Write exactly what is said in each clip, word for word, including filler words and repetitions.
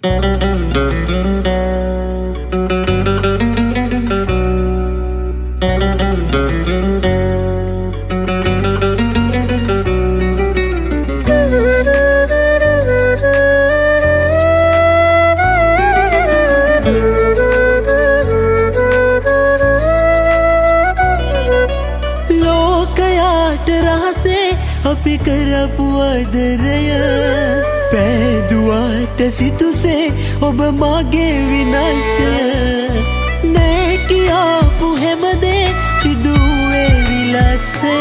අපි කරපු ආදරය පෑදුවාට සිතුසේ ඔබ මාගේ විනාශය නෑ කියාපු හැමදේ සිදුවේ විලාසය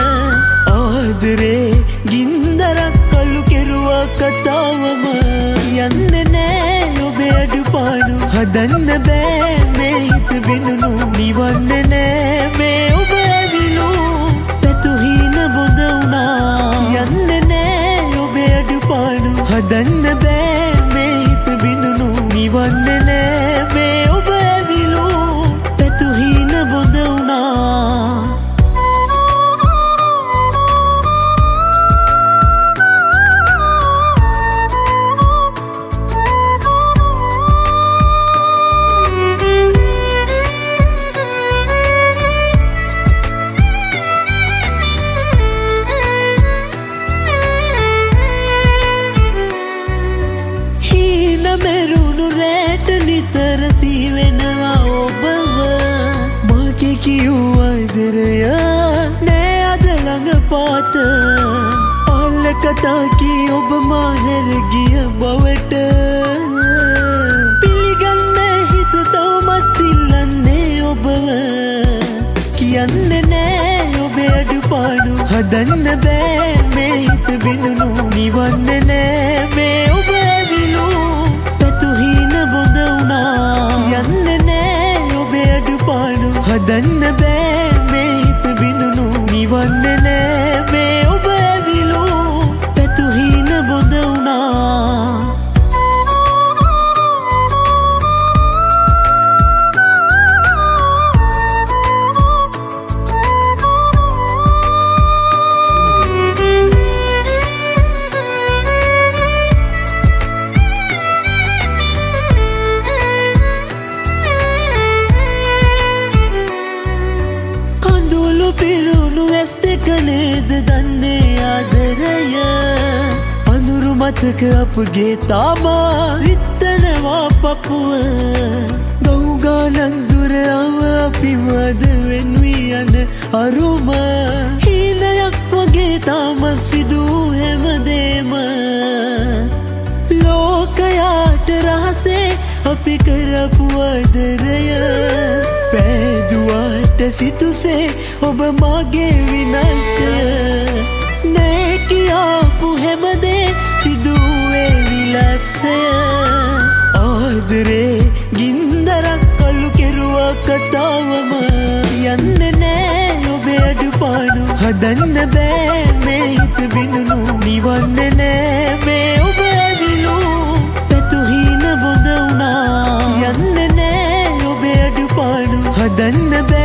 ආදරේ ගින්දරක් කළු කෙරුවා කතාවම යන්නේ නෑ ඔබේ අඩුපාඩු හදන්න බෑ මේ හිත බිඳුණු නිවන්නේ නෑ මේ ඔබ ඇවිලු පැතුහීන බොඳ යන්නේ නෑ ඔබේ අඩුපාඩු හදන්න බෑ මේ හිත බිඳුණු නිවන්නේ නෑ මේ ඔබ ඇවිලු පැතුහීන බොඳ වුණා මෙරුණු රැට නිතර සීවෙනවා ඔබව මාගේ කියූ ආදරය නෑ අද ළඟ පාත අල්ල කතා කී ඔබ මා හැර ගිය බවට පිළිගන්නේ හිත තවමත් ඉල්ලන්නේ ඔබව කියන්නේ නෑ ඔබේ අඩුපාඩු හදන්න බෑ මේ හිත බිඳුණු නිවන්නේ නෑ මේ ඔබ ඇවිලු බොඳ වුණා යන්නේ නෑ ඔබේ අඩුපාඩු හදන්න බෑ මේ හිත බිඳුණු නිවන්නේ නෑ මේ ඔබ ඇවිලු පැතුහීන බොඳ වුණා පිරුණු ඇස් දෙක නේද දන්නේ ආදරය අඳුරු මතක අපගේ තාමා රිත්තනවා පපුව ගෞගානක් දුර අව අපිවද වෙන්වී යන අරුම හීනයක් වගේ තාම සිදු හැමදේම ලෝකයාට රහසේ අපි කරපු ආදරය පෑදුවාට සිතුසේ ඔබ මාගේ විනාශය නෑ කියාපු හැමදේ සිදුවේ විලාසය ආදරේ ගින්දරක් කළු කෙරුවා කතාවම යන්නේ නෑ ඔබේ අඩුපාඩු හදන්න බෑ මේ හිත බිඳුණු නිවන්නේ නෑ මේ ඔබ ඇවිලු පැතුහීන බොඳ වුණා යන්නේ නෑ ඔබේ අඩුපාඩු හදන්න බෑ